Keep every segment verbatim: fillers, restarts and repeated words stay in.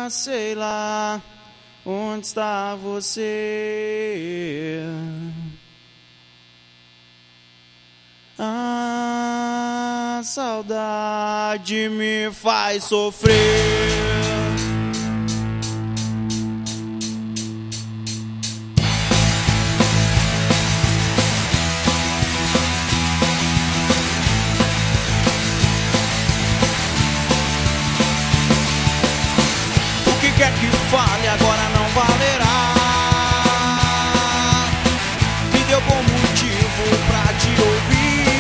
sei lá onde está você. A saudade me faz sofrer. O que quer que fale agora não valerá. Me deu bom motivo pra te ouvir.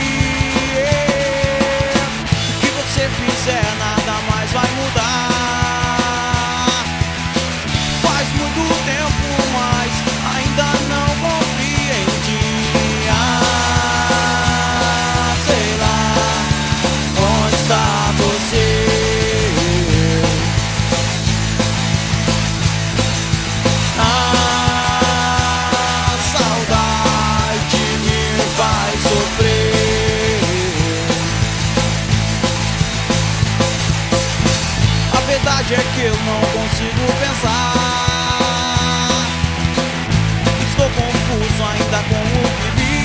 O que você fizer nada mais vai mudar. Faz muito tempo, mas ainda não compreendi. Ah, sei lá onde está você. A verdade é que eu não consigo pensar. Estou confuso ainda com o que vi.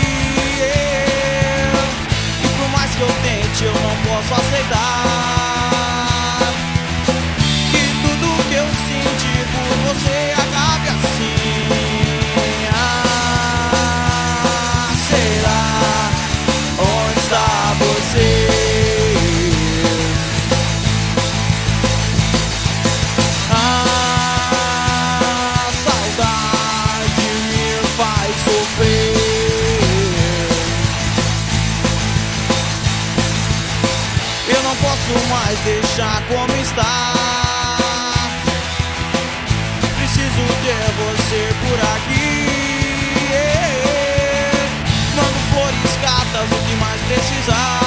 E por mais que eu tente, eu não posso aceitar que tudo que eu senti por você acabe assim. Ah, sei lá onde está você. Eu não posso mais deixar como está. Preciso ter você por aqui. Mando flores, cartas, o que mais precisar.